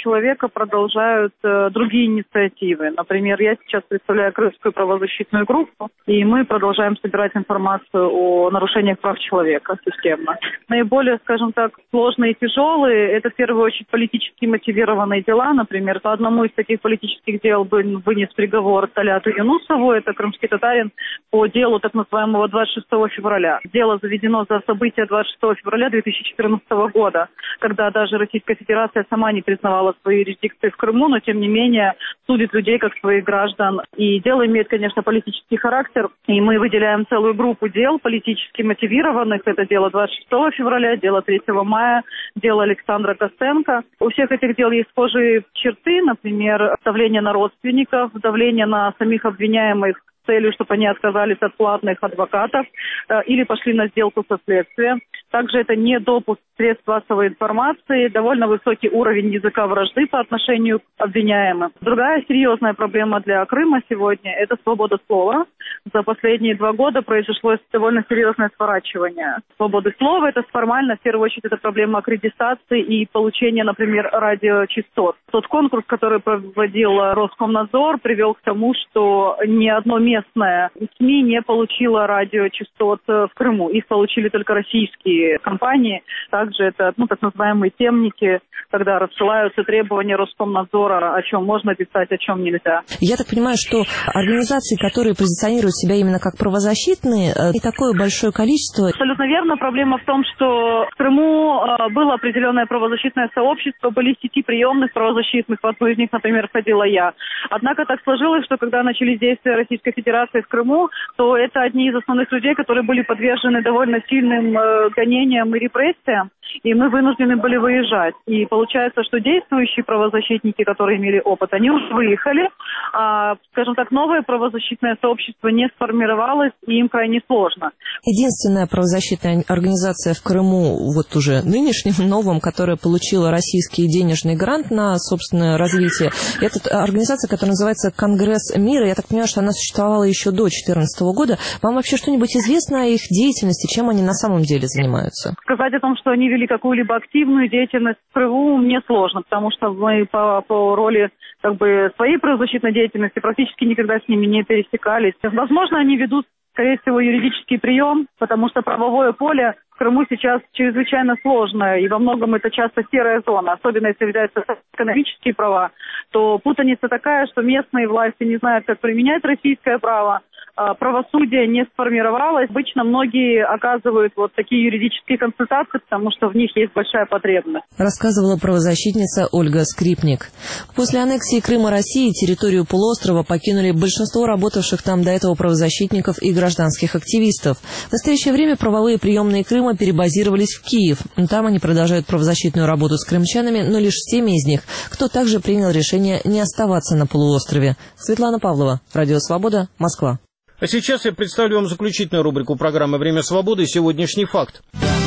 человека продолжают другие инициативы. Например, я сейчас представляю Крымскую правозащитную группу, и мы продолжаем собирать информацию о нарушениях прав человека системно. Наиболее, скажем так, сложные и тяжелые – это в первую очередь политически мотивированные дела. Например, по одному из таких политических дел был вынес приговор Таляту Юнусову, это крымский татарин, по делу так называемого 26 февраля. Дело заведено за события 26 февраля 2014 года, когда даже Российская Федерация сама не признавала свои юрисдикции в Крыму, но тем не менее судит людей как своих граждан. И дело имеет, конечно, политический характер, и мы выделяем целую группу дел политически мотивированных. Это дело 26 февраля, дело 3 мая, дело Александра Костенко. У всех этих дел есть схожие черты, например, давление на родственников, давление на самих обвиняемых с целью, чтобы они отказались от платных адвокатов или пошли на сделку со следствием. Также это недопуск средств массовой информации, довольно высокий уровень языка вражды по отношению к обвиняемым. Другая серьезная проблема для Крыма сегодня – это свобода слова. За последние 2 года произошло довольно серьезное сворачивание свободы слова. Это формально, в первую очередь, это проблема аккредитации и получения, например, радиочастот. Тот конкурс, который проводил Роскомнадзор, привел к тому, что ни одно местное СМИ не получило радиочастот в Крыму. Их получили только российские компании. Также это так называемые темники, когда рассылаются требования Роскомнадзора, о чем можно писать, о чем нельзя. Я так понимаю, что организации, которые позиционируют себя именно как правозащитные, не такое большое количество. Абсолютно верно. Проблема в том, что в Крыму было определенное правозащитное сообщество, были сети приемных правозащитных, в одну из них, например, входила я. Однако так сложилось, что когда начались действия Российской Федерации в Крыму, то это одни из основных людей, которые были подвержены довольно сильным гонениям и репрессиям, и мы вынуждены были выезжать. И получается, что действующие правозащитники, которые имели опыт, они уже выехали, а, скажем так, новое правозащитное сообщество не сформировалось, и им крайне сложно. Единственная правозащитная организация в Крыму, вот уже нынешнем, новом, которая получила российский денежный грант на собственное развитие, это организация, которая называется «Конгресс мира». Я так понимаю, что она существовала еще до 2014 года. Вам вообще что-нибудь известно о их деятельности, чем они на самом деле занимаются? Сказать о том, что они вели какую-либо активную деятельность в Крыму, мне сложно, потому что мы по роли своей правозащитной деятельности практически никогда с ними не пересекались. Возможно, они ведут, скорее всего, юридический прием, потому что правовое поле в Крыму сейчас чрезвычайно сложное, и во многом это часто серая зона, особенно если взять экономические права, то путаница такая, что местные власти не знают, как применять российское право, правосудие не сформировалось. Обычно многие оказывают вот такие юридические консультации, потому что в них есть большая потребность. Рассказывала правозащитница Ольга Скрипник. После аннексии Крыма России территорию полуострова покинули большинство работавших там до этого правозащитников и гражданских активистов. В настоящее время правовые приемные Крыма перебазировались в Киев. Там они продолжают правозащитную работу с крымчанами, но лишь с теми из них, кто также принял решение не оставаться на полуострове. Светлана Павлова, Радио Свобода, Москва. А сейчас я представлю вам заключительную рубрику программы «Время свободы» «Сегодняшний факт».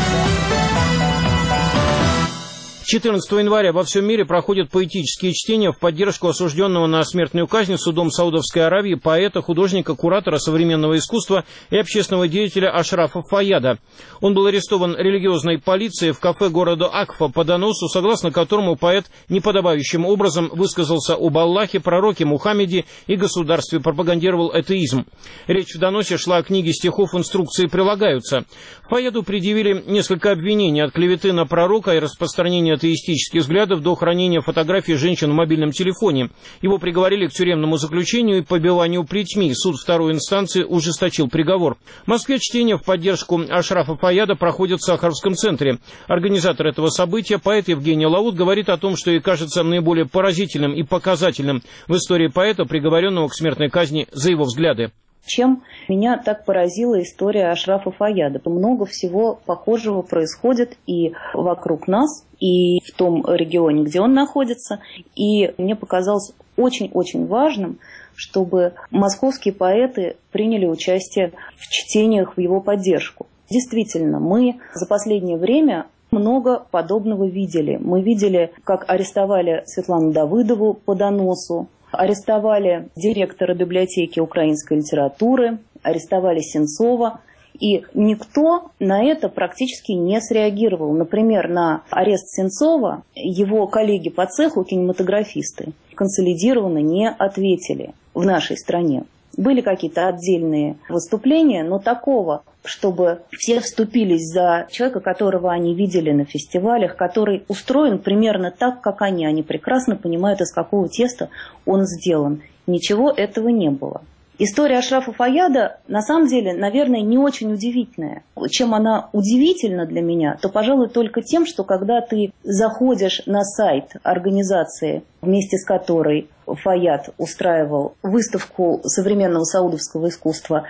14 января во всем мире проходят поэтические чтения в поддержку осужденного на смертную казнь судом Саудовской Аравии поэта, художника, куратора современного искусства и общественного деятеля Ашрафа Фаяда. Он был арестован религиозной полицией в кафе города Акфа по доносу, согласно которому поэт неподобающим образом высказался об Аллахе, пророке Мухаммеде и государстве, пропагандировал атеизм. Речь в доносе шла о книге стихов, инструкции прилагаются. Фаяду предъявили несколько обвинений: от клеветы на пророка и распространения атеистических взглядов до хранения фотографий женщин в мобильном телефоне. Его приговорили к тюремному заключению и побиванию плетьми. Суд второй инстанции ужесточил приговор. В Москве чтения в поддержку Ашрафа Фаяда проходят в Сахаровском центре. Организатор этого события, поэт Евгений Лаут, говорит о том, что ей кажется наиболее поразительным и показательным в истории поэта, приговоренного к смертной казни за его взгляды. Чем меня так поразила история Ашрафа Фаяда? Много всего похожего происходит и вокруг нас, и в том регионе, где он находится. И мне показалось очень-очень важным, чтобы московские поэты приняли участие в чтениях в его поддержку. Действительно, мы за последнее время много подобного видели. Мы видели, как арестовали Светлану Давыдову по доносу, арестовали директора библиотеки украинской литературы, арестовали Сенцова. И никто на это практически не среагировал. Например, на арест Сенцова его коллеги по цеху, кинематографисты, консолидированно не ответили в нашей стране. Были какие-то отдельные выступления, но такого, чтобы все вступились за человека, которого они видели на фестивалях, который устроен примерно так, как они. Они прекрасно понимают, из какого теста он сделан. Ничего этого не было. История Ашрафа Фаяда, на самом деле, наверное, не очень удивительная. Чем она удивительна для меня, то, пожалуй, только тем, что когда ты заходишь на сайт организации, вместе с которой Фаяд устраивал выставку современного саудовского искусства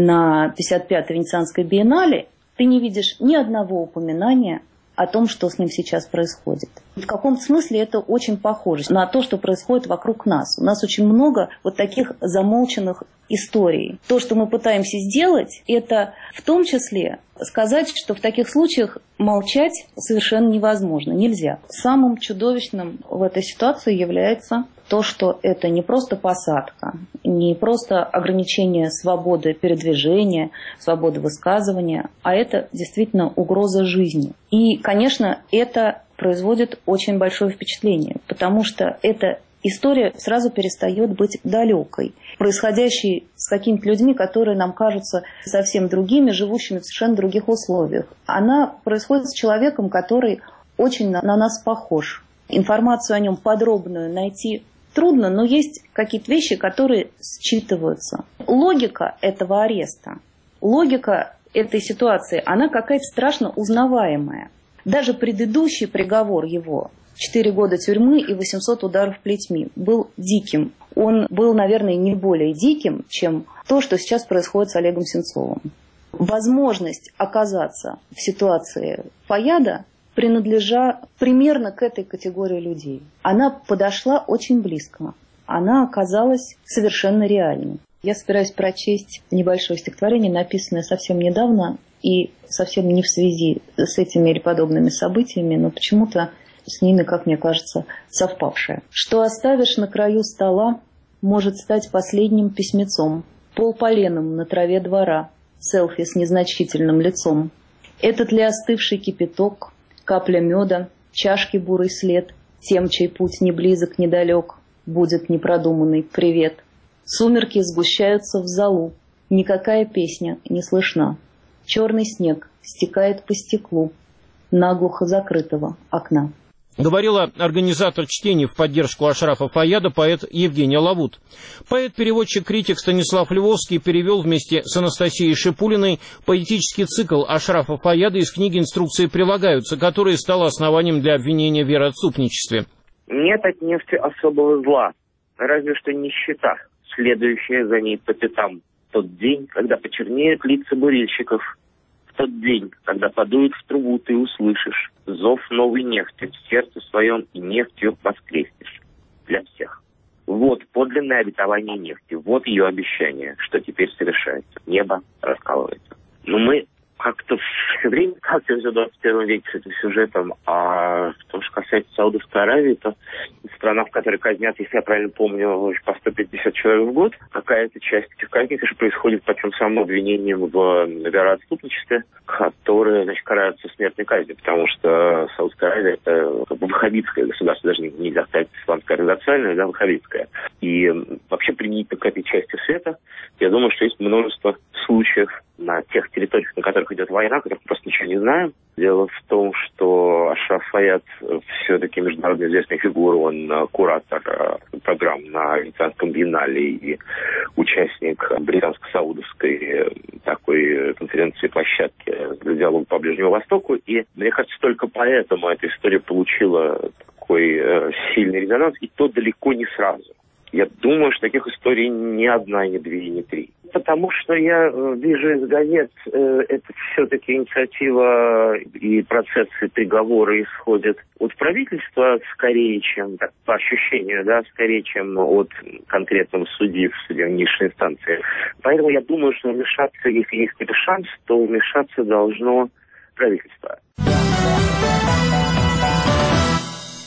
на 55-й Венецианской биеннале, ты не видишь ни одного упоминания о том, что с ним сейчас происходит. В каком смысле это очень похоже на то, что происходит вокруг нас. У нас очень много вот таких замолченных историй. То, что мы пытаемся сделать, это в том числе сказать, что в таких случаях молчать совершенно невозможно, нельзя. Самым чудовищным в этой ситуации является то, что это не просто посадка, не просто ограничение свободы передвижения, свободы высказывания, а это действительно угроза жизни. И, конечно, это производит очень большое впечатление, потому что эта история сразу перестает быть далекой, происходящей с какими-то людьми, которые нам кажутся совсем другими, живущими в совершенно других условиях. Она происходит с человеком, который очень на нас похож. Информацию о нем подробную найти трудно, но есть какие-то вещи, которые считываются. Логика этого ареста, логика этой ситуации, она какая-то страшно узнаваемая. Даже предыдущий приговор его, 4 года тюрьмы и 800 ударов плетьми, был диким. Он был, наверное, не более диким, чем то, что сейчас происходит с Олегом Сенцовым. Возможность оказаться в ситуации Фаяда принадлежа примерно к этой категории людей. Она подошла очень близко. Она оказалась совершенно реальной. Я собираюсь прочесть небольшое стихотворение, написанное совсем недавно и совсем не в связи с этими или подобными событиями, но почему-то с ними, как мне кажется, совпавшее. «Что оставишь на краю стола, может стать последним письмецом, полполеном на траве двора, селфи с незначительным лицом. Этот ли остывший кипяток, капля меда, чашки бурый след, тем, чей путь не близок, недалек, будет непродуманный привет. Сумерки сгущаются в залу, никакая песня не слышна. Черный снег стекает по стеклу наглухо закрытого окна». Говорила организатор чтений в поддержку Ашрафа Фаяда поэт Евгения Лавут. Поэт-переводчик-критик Станислав Львовский перевел вместе с Анастасией Шипулиной поэтический цикл Ашрафа Фаяда из книги «Инструкции прилагаются», который стал основанием для обвинения в вероотступничестве. Нет от нефти особого зла, разве что нищета, следующая за ней по пятам. В тот день, когда почернеют лица бурильщиков, в тот день, когда подует в трубу, ты услышишь зов новой нефти в сердце своем, и нефтью воскреснешь для всех. Вот подлинное обетование нефти, вот ее обещание, что теперь совершается. Небо раскалывается. Но мы как-то все время сталкиваемся в 21 веке с этим сюжетом, а в том, что касается Саудовской Аравии, то страна, в которой казнят, если я правильно помню, по 150 человек в год, какая-то часть этих казней, конечно, происходит по тем самым обвинениям в вероотступничестве, которые, значит, караются смертной казнью, потому что Саудовская Аравия — это как бы ваххабитское государство, даже нельзя сказать исламское организационное, да, ваххабитское. И вообще применительно к этой части света, я думаю, что есть множество случаев на тех территориях, на которых идет война, о которых мы просто ничего не знаем. Дело в том, что Ашраф Фаяд все-таки международно известная фигура, он куратор программ на Венецианском биеннале и участник британско-саудовской такой конференции, площадки для диалога по Ближнему Востоку. И мне кажется, только поэтому эта история получила такой сильный резонанс, и то далеко не сразу. Я думаю, что таких историй не одна, не две, не три. Потому что я вижу из газет, это все-таки инициатива и процессы приговора исходят от правительства скорее, чем, так, по ощущению, да, скорее, чем от конкретного судьи в суде низшей инстанции. Поэтому я думаю, что вмешаться, если есть какой-то шанс, то вмешаться должно правительство.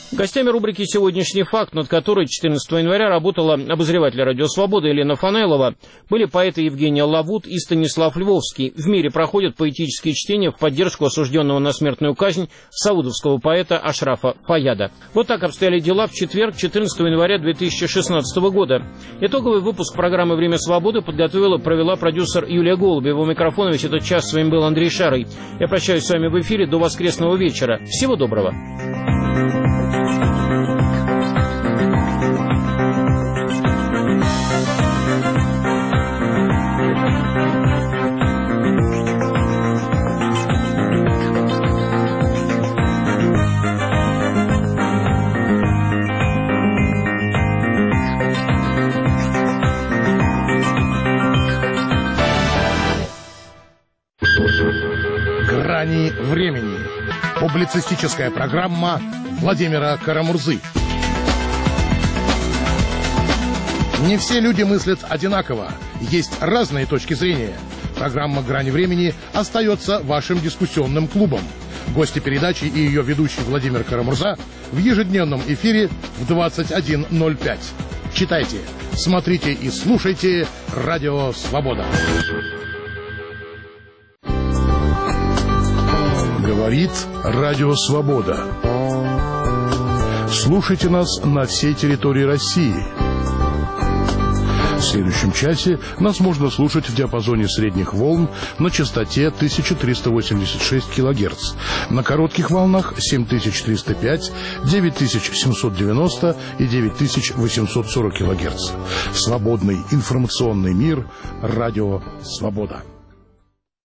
Гостями рубрики «Сегодняшний факт», над которой 14 января работала обозреватель «Радио Свобода» Елена Фанайлова, были поэты Евгений Лавут и Станислав Львовский. В мире проходят поэтические чтения в поддержку осужденного на смертную казнь саудовского поэта Ашрафа Фаяда. Вот так обстояли дела в четверг, 14 января 2016 года. Итоговый выпуск программы «Время свободы» подготовила, провела продюсер Юлия Голубева. У микрофона весь этот час с вами был Андрей Шарый. Я прощаюсь с вами в эфире до воскресного вечера. Всего доброго. «Грани времени». Публицистическая программа Владимира Карамурзы. Не все люди мыслят одинаково. Есть разные точки зрения. Программа «Грани времени» остается вашим дискуссионным клубом. Гости передачи и ее ведущий Владимир Карамурза в ежедневном эфире в 21:05. Читайте, смотрите и слушайте «Радио Свобода». Говорит Радио Свобода. Слушайте нас на всей территории России. В следующем часе нас можно слушать в диапазоне средних волн на частоте 1386 кГц, на коротких волнах 7305, 9790 и 9840 кГц. Свободный информационный мир. Радио Свобода.